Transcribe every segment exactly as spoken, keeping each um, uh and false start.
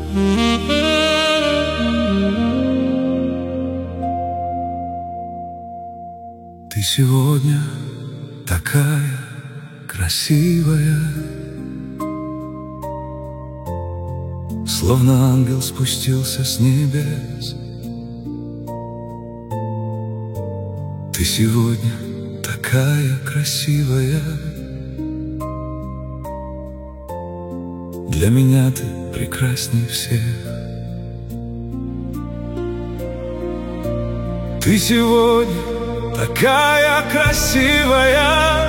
Ты сегодня такая красивая, словно ангел спустился с небес. Ты сегодня такая красивая, для меня ты прекрасней всех. Ты сегодня такая красивая,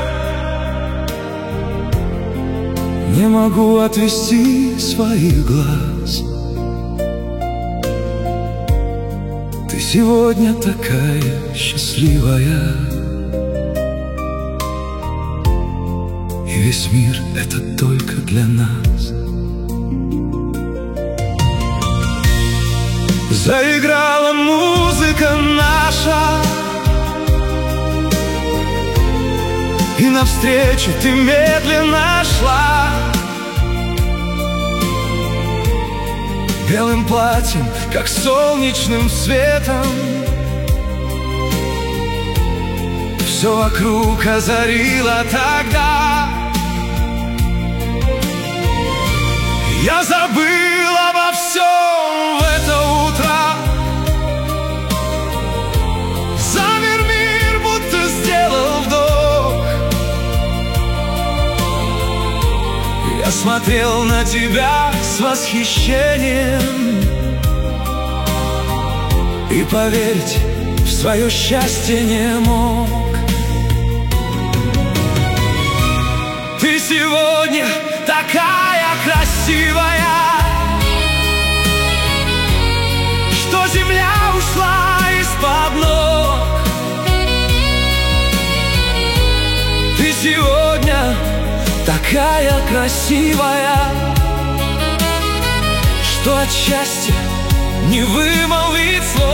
не могу отвести своих глаз. Ты сегодня такая счастливая, и весь мир — это только для нас. Заиграла музыка наша, и навстречу ты медленно шла, белым платьем, как солнечным светом. Все вокруг озарило тогда. Я забыл обо всем в это утро. Замер мир, будто сделал вдох. Я смотрел на тебя с восхищением и поверить в свое счастье не мог. Ты сегодня такая красивая, что земля ушла из-под ног. Ты сегодня такая красивая, что от счастья не вымолвить слов.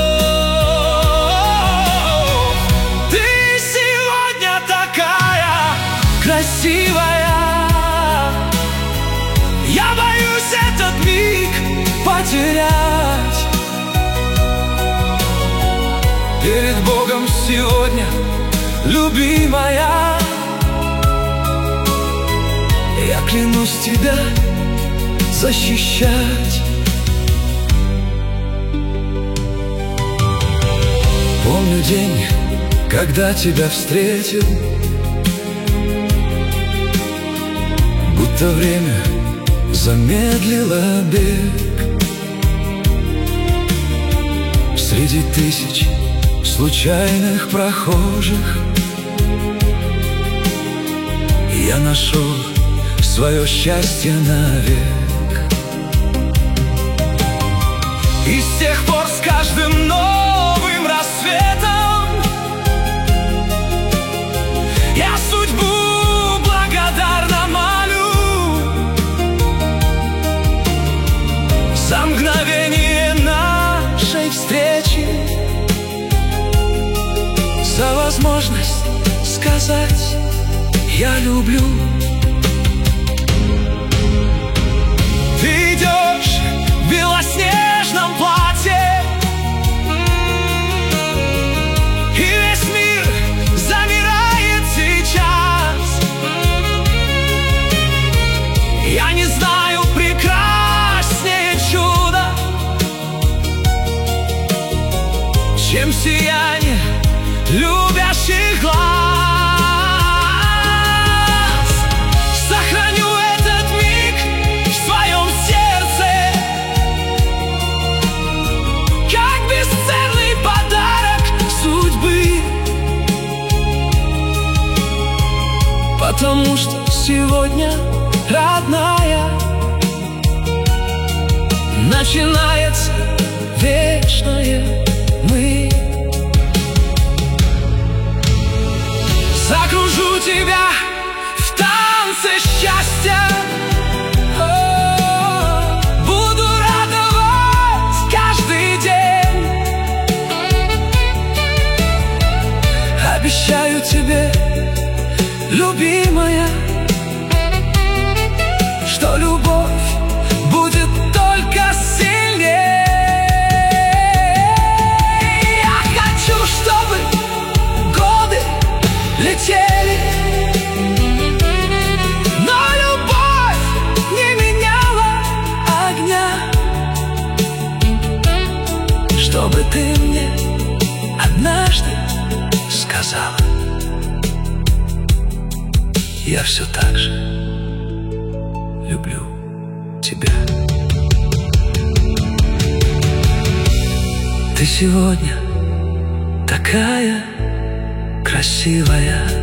Ты сегодня такая красивая, я боюсь этот миг потерять. Перед Богом сегодня, любимая, я клянусь тебя защищать. Помню день, когда тебя встретил, будто время замедлило бег. Среди тысяч случайных прохожих я нашел свое счастье навек. И с тех пор с каждым новым рассветом я судьбу благодарно молю за мгновение нашей встречи, за возможность сказать «я люблю». Ты идешь в белоснежном платье, и весь мир замирает сейчас. Я не знаю прекраснее чуда, чем сияние любящих глаз. Сохраню этот миг в своем сердце, как бесценный подарок судьбы, потому что сегодня, родная, начинается вечное мы. Закружу тебя в танце счастья, О, буду радовать каждый день. Обещаю тебе, любимая, что любовь будет только я все так же люблю тебя. Ты сегодня такая красивая,